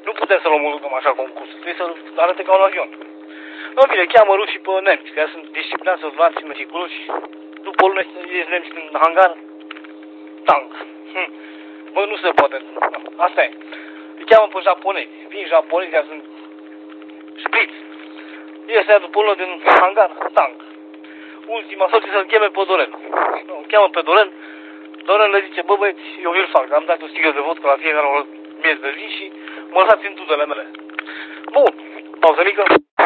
Nu putem să-l omologăm așa concurs. Trebuie să-l arate ca un avion. În fine, cheamă rușii pe nemți, că sunt disciplinați, soldați și meticuloși. După o lună ies nemți în hangar. Tank. Bă, nu se poate. Asta e. Îi cheamă pe japonezi. Vin japonezi, sunt șpriț. Iese aia după o lună din hangar. Tank. Ultima soție să-l cheme pe Doren. Îl cheamă pe Doren. Doren le zice, bă băieți, eu vi-l fac. Am dat o sticlă de vodcă la fiecare miez de zi și mă lăsați în tudele mele. Bun. Pauză mică.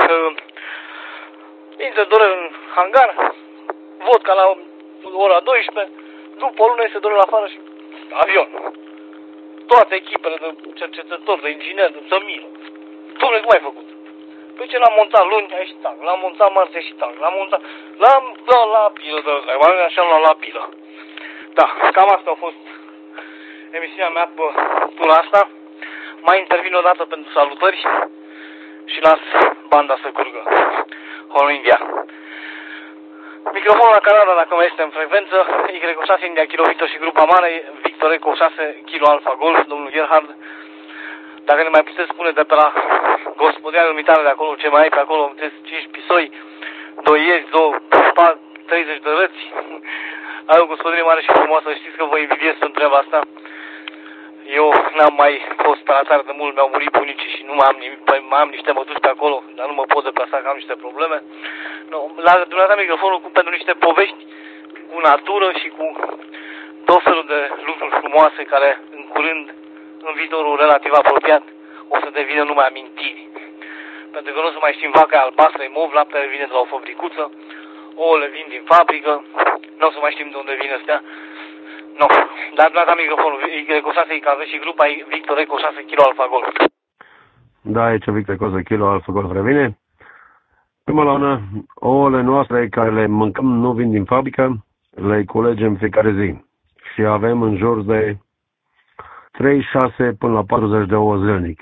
Intră Doren în hangar. Vodka la ora 12. După o lună iese Doren afară și avion. Toate echipele de cercetători, de ingineri, de miră. Dom'le, cum ai făcut? Păi ce l-am montat luni, a ieșit tank. L-am montat marți, a ieșit tank. L-am montat... L-am dat la pilă de ăsta. Așa l-am la pilă. Da, cam asta a fost emisiunea mea pe tura asta. Mai intervin o dată pentru salutări și las banda să curgă. Holo India. Microfonul la Canada, dacă mai este în frecvență, Y6 India Kilo Victor și grupa mare, Victor Eco 6 Kilo Alpha Golf, domnul Gerhard. Dacă ne mai puteți spune de pe la gospodia unitară de acolo, ce mai ai pe acolo, 5 pisoi, 2 iezi, 30 de răți. Ai o gospodine mare și frumoasă, știți că vă invidiez pentru treaba asta. Eu n-am mai fost pe la țară de mult, mi-au murit bunicii și nu mai am nimic, mai am niște mătuși pe acolo, dar nu mă pot deplasa, că am niște probleme. No, la dumneavoastră microfonul cu pentru niște povești cu natură și cu tot felul de lucruri frumoase care în curând, în viitorul relativ apropiat, o să devină numai amintiri. Pentru că nu o să mai știm vaca albastră, e mov, laptele vine de la o fabricuță, ouăle vin din fabrică, nu o să mai știm de unde vine astea. Nu, dar la microfonul, Eco 6 IKV și grupa Victor Eco 6 Kilo Alpha Golf. Da, aici Victor Eco 6 Kilo Alpha Golf revine. Prima la urmă, ouăle noastre care le mâncăm nu vin din fabrică, le culegem fiecare zi. Și avem în jur de 36 până la 40 de ouă zilnic.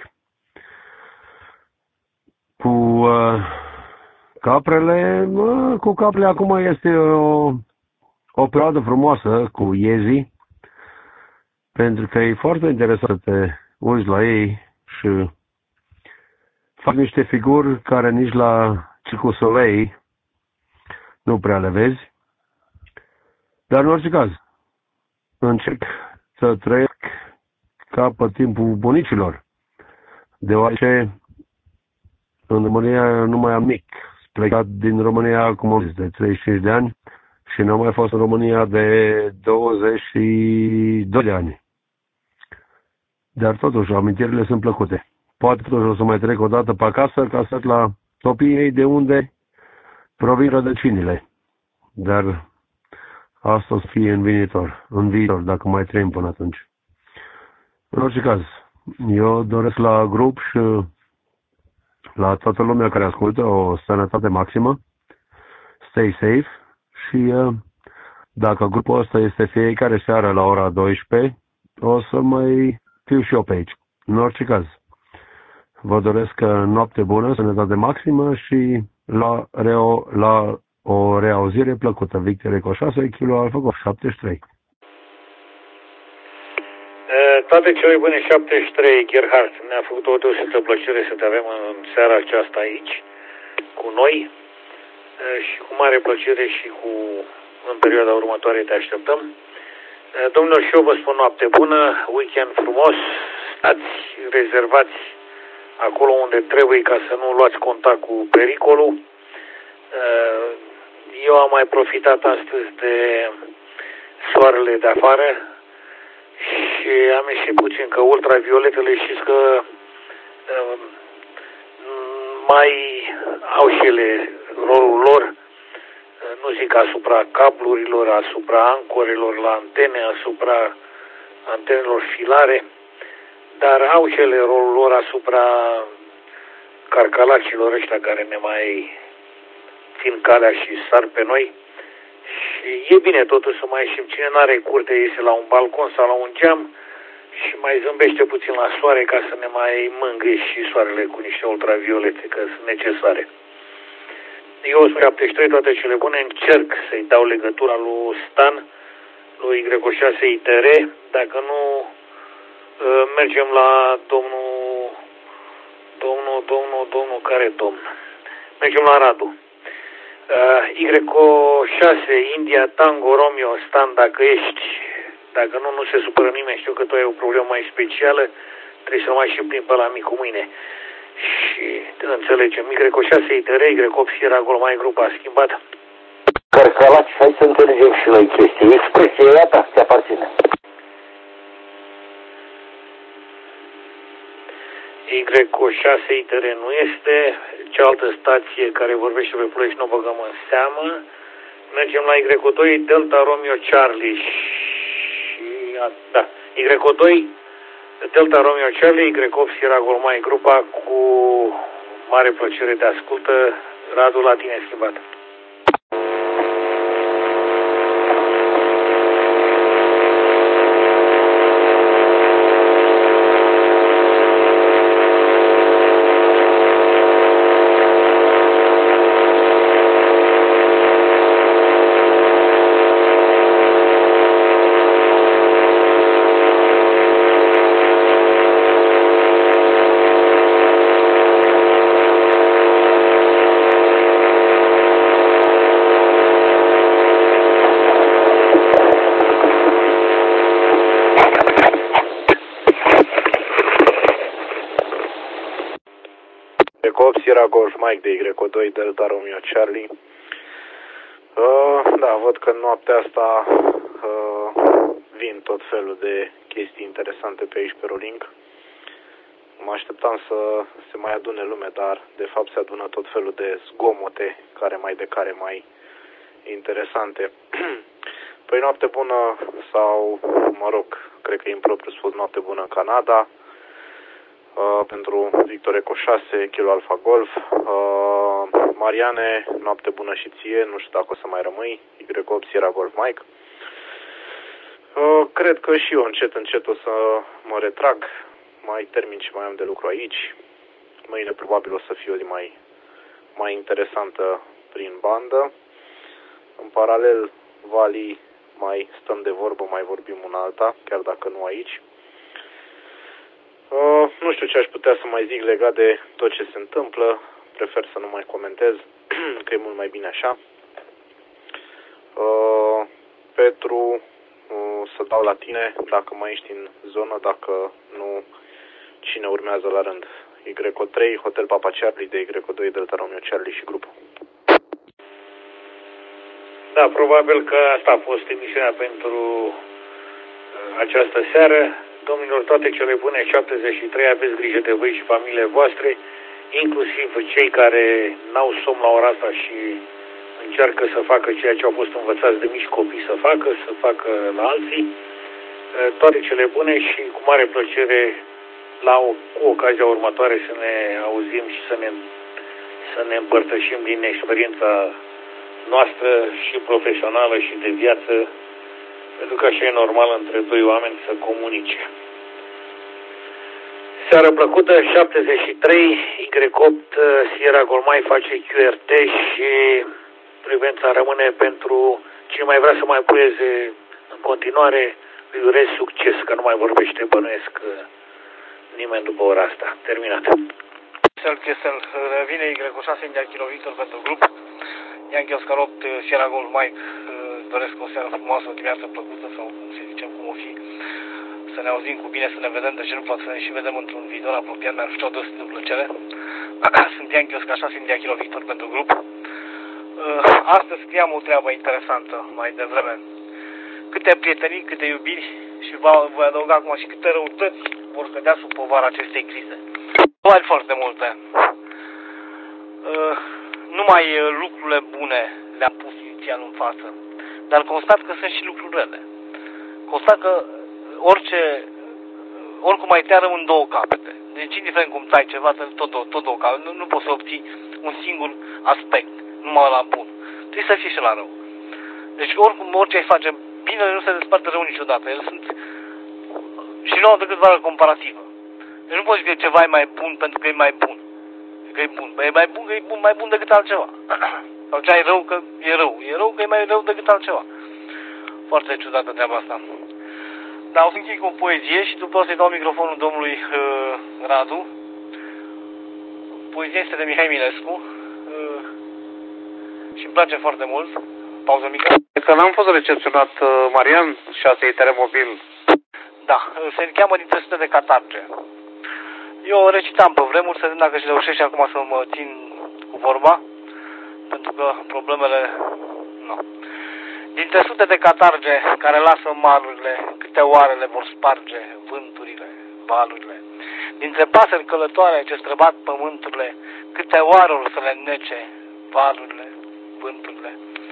Cu caprele acum este o perioadă frumoasă cu iezii, pentru că e foarte interesant să te uiți la ei și fac niște figuri care nici la Circus Soleil nu prea le vezi. Dar în orice caz, încerc să trăiesc ca pe timpul bunicilor, deoarece în România nu mai am mic. Plecat din România acum de 35 de ani și nu am mai fost în România de 22 de ani. Dar totuși, amintirile sunt plăcute. Poate totuși o să mai trec o dată pe acasă ca să la copiii mei de unde provin rădăcinile. Dar asta o să fie în viitor, dacă mai trăim până atunci. În orice caz, eu doresc la grup și la toată lumea care ascultă o sănătate maximă, stay safe și dacă grupul ăsta este fiecare seară la ora 12, o să mai fiu și eu pe aici. În orice caz, vă doresc noapte bună, sănătate maximă și la o reauzire plăcută. Victor Eco 6 Kilo Alpha Golf 73. Toate cele bune 73, Gerhard. Ne-a făcut o deosebită plăcere să te avem în seara aceasta aici cu noi și cu mare plăcere și în perioada următoare te așteptăm. Domnilor, și eu vă spun noapte bună, weekend frumos, stați rezervați acolo unde trebuie ca să nu luați contact cu pericolul. Eu am mai profitat astăzi de soarele de afară și am ieșit puțin, că ultravioletele știți că mai au și ele rolul lor, nu zic asupra cablurilor, asupra ancorelor la antene, asupra antenelor filare, dar au și ele rolul lor asupra carcalacilor ăștia care ne mai țin calea și sar pe noi. Și e bine totuși să mai ieșim. Cine n-are curte iese la un balcon sau la un geam și mai zâmbește puțin la soare ca să ne mai mângâie și soarele cu niște ultraviolete, că sunt necesare. Eu 73, toate cele bune, încerc să-i dau legătura lui Stan, lui Y6 ITR, dacă nu mergem la domnul Domnul, care domn? Mergem la Radu. Y6, India, Tango, Romeo, Stan, dacă ești. Dacă nu se supără nimeni, știu că tu ai o problemă mai specială, trebuie să mai și plin pe la micul mâine. Și înțelegem, Y6, ITR, Y8, Sierra Golmai, grupa a schimbat. Cărcălaci, hai să înțelegem și noi chestii. Expresia aia ta, ți aparține. Y6 ITR nu este, cealaltă stație care vorbește pe Ploiești nu o băgăm în seamă. Mergem la Y2 Delta Romeo Charlie și da, Y2 Delta Romeo Charlie, Y8 Sierra Golmai, grupa cu mare plăcere te ascultă. Radu, la tine schimbat. Sierra Golf Mike de Y2 Delta Romeo Charlie. Da, văd că în noaptea asta vin tot felul de chestii interesante pe aici pe Rolling. Mă așteptam să se mai adune lume, dar de fapt se adună tot felul de zgomote care mai interesante. Păi noapte bună sau, mă rog, cred că e impropriu spus noapte bună în Canada. Pentru Victor Eco 6, Kilo Alpha Golf. Mariane, noapte bună și ție, nu știu dacă o să mai rămâi, Y8 Sierra Golf Mike. Cred că și eu încet o să mă retrag, mai termin ce mai am de lucru aici. Mâine probabil o să fie o zi mai interesantă prin bandă. În paralel, Vali, mai stăm de vorbă, mai vorbim una alta, chiar dacă nu aici. Nu știu ce aș putea să mai zic legat de tot ce se întâmplă. Prefer să nu mai comentez, că e mult mai bine așa. Petru, să dau la tine, dacă mai ești în zonă, dacă nu, cine urmează la rând. Y3, Hotel Papa Charlie de Y2 Delta Romeo Charlie și grupul. Da, probabil că asta a fost emisiunea pentru această seară. Domnilor, toate cele bune, 73, aveți grijă de voi și familiile voastre, inclusiv cei care n-au somn la ora asta și încearcă să facă ceea ce au fost învățați de mici copii să facă la alții. Toate cele bune și cu mare plăcere cu ocazia următoare să ne auzim și să ne împărtășim din experiența noastră și profesională și de viață, pentru că așa e normal între doi oameni să comunice. Seară plăcută, 73, Y8 Sierra Golmai face QRT și frecvența rămâne pentru cine mai vrea să mai puieze în continuare, îi urez succes, că nu mai vorbește, bănuiesc nimeni după ora asta. Terminat. Chesel revine Y6 India Kilo Victor pentru grup. Yankee Oscar 8 Sierra Golf Mike. Doresc o seară frumoasă, o dimineață plăcută sau cum să zicem, cum o fi. Să ne auzim cu bine, să ne vedem, de ce nu poate să ne și vedem într-un viitor apropiat, mi-ar fi o deosebit de plăcere. Sunt Yankee Oscar 6 India Kilo Victor pentru grup. Astăzi scriam o treabă interesantă mai devreme. Câte prietenii, câte iubiri și voi adăuga acum și câte răutăți vor cădea sub povara acestei crize. Probabil foarte multe. Numai lucrurile bune le-am pus inițial în față, dar constat că sunt și lucruri rele. Constat că oricum mai te rămân două capete. Deci indiferent cum tai ceva, tot două capete. Nu poți să obții un singur aspect, numai la bun. Trebuie să fie și la rău. Deci orice ai face, binele nu se desparte rău niciodată. Ele sunt și nu au decât valoare comparativă. Deci nu poți zice că ceva e mai bun pentru că e mai bun. Că e bun. E mai bun că e mai bun decât altceva. Sau ce ai rău că e rău. E rău că e mai rău decât altceva. Foarte ciudată treaba asta. Dar o să închei cu o poezie și după o să-i dau microfonul domnului Radu. poezia este de Mihai Milescu și îmi place foarte mult. Pauză mică. Că n-am fost recepționat, Marian, 6 ITR mobil. Da, se cheamă Dintre sute de catarge. Eu recitam pe vremuri, să vedem dacă și reușește acum să mă țin cu vorba, pentru că problemele... Nu. Dintre sute de catarge care lasă malurile, câte oarele vor sparge vânturile, valurile. Dintre pasări călătoare ce străbat pământurile, câte oare să le nece valurile, vânturile.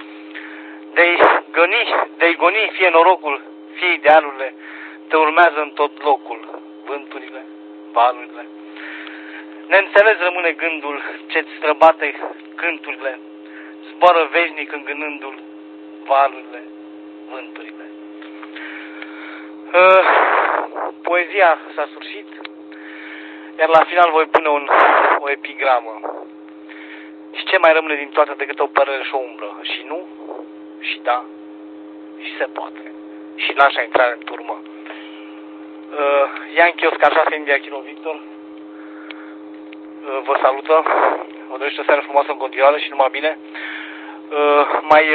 De-i goni fie norocul, fie idealurile, te urmează în tot locul, vânturile, valurile. Neînțeles rămâne gândul ce-ți străbate cânturile, zboară veșnic îngânându-l valurile, vânturile. Poezia s-a sfârșit, iar la final voi pune o epigramă. Și ce mai rămâne din toate decât o părere și o umbră? Și nu, și da, și se poate. Și n-așa intrare în turmă. Yankee Oscar 6 India Kilo Victor vă salută. Vă dorește o seară frumoasă în continuare și numai bine. Mai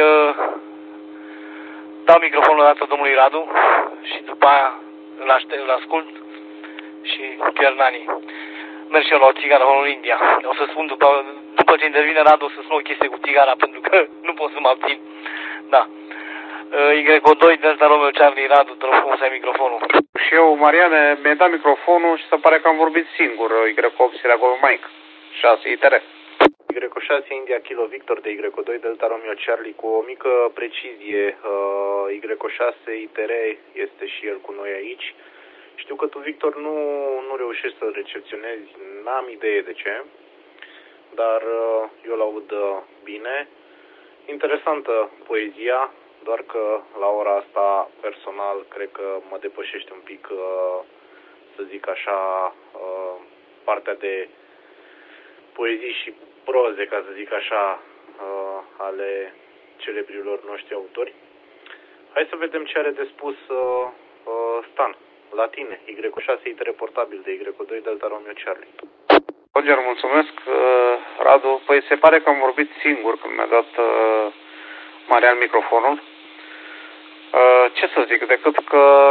dau microfonul dată domnului Radu și după aia îl ascult și chiar Nani. Merg și eu la o țigară în India. O să spun după ce intervine Radu o să spun o chestie cu țigara pentru că nu pot să mă abțin. Da. Y2 Delta Romeo Charlie Radu, te rog frumos, ai microfonul. Și eu, Mariane, mi-ai dat microfonul și se pare că am vorbit singur. Y8 Sirago Mike, 6 ITR. Y6 India Kilo Victor de Y2 Delta Romeo Charlie cu o mică precizie. Y6 ITR este și el cu noi aici. Știu că tu, Victor, nu reușești să-l recepționezi, n-am idee de ce, dar eu l-aud bine. Interesantă poezia, doar că la ora asta, personal, cred că mă depășește un pic, să zic așa, partea de poezii și proze, ca să zic așa, ale celebrilor noștri autori. Hai să vedem ce are de spus Stan. La tine, Y6 ITR portabil de Y2 Delta Romeo Charlie. Roger, mulțumesc, Radu. Păi se pare că am vorbit singur când mi-a dat Marian microfonul. Ce să zic, decât că,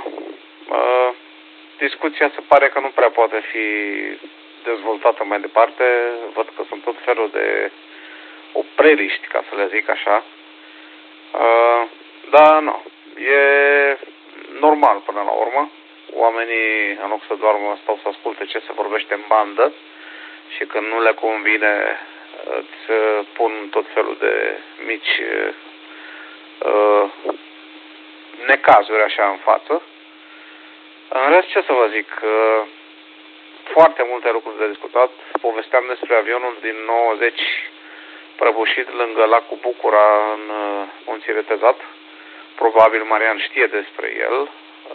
discuția se pare că nu prea poate fi dezvoltată mai departe. Văd că sunt tot felul de opreliști, ca să le zic așa. Dar nu, e normal până la urmă. Oamenii, în loc să doarmă, stau să asculte ce se vorbește în bandă și când nu le convine îți pun tot felul de mici necazuri așa în față. În rest, ce să vă zic, foarte multe lucruri de discutat. Povesteam despre avionul din 90 prăbușit lângă lacul Bucura în Munții Retezat. Probabil Marian știe despre el.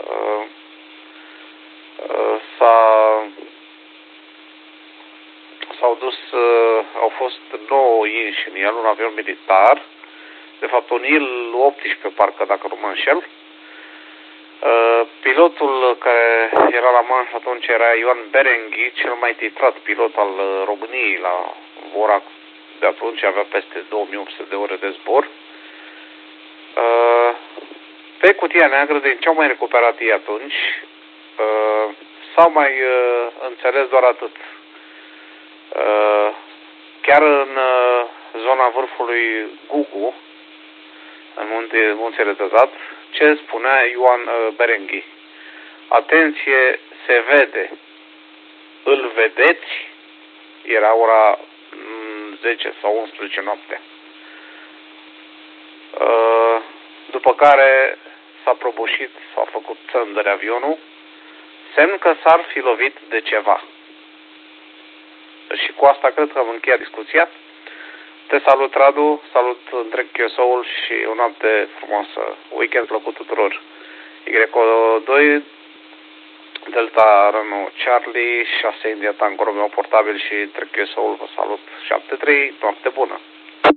Au fost 9 inși în el, un avion militar, de fapt un Il-18 parcă, dacă nu mă înșel. Pilotul care era la manș atunci era Ioan Berenghi, cel mai titrat pilot al României la ora de atunci, avea peste 2800 de ore de zbor. Pe cutia neagră, din ce au mai recuperat ei atunci, s-au mai înțeles doar atât. Chiar în zona vârfului Gugu, în Munții Retezat, ce spunea Ioan Berenghi? Atenție, se vede. Îl vedeți? Era ora 10 sau 11 noaptea. După care s-a prăbușit, s-a făcut țândări avionul, semn că s-ar fi lovit de ceva. Și cu asta cred că am încheiat discuția. Te salut, Radu, salut întreg QSO-ul și o noapte frumoasă. Weekend plăcut tuturor. Y2 Delta Romeo Charlie 6 India Tango Romeo portabil și întreg QSO-ul vă salut. 7-3, noapte bună.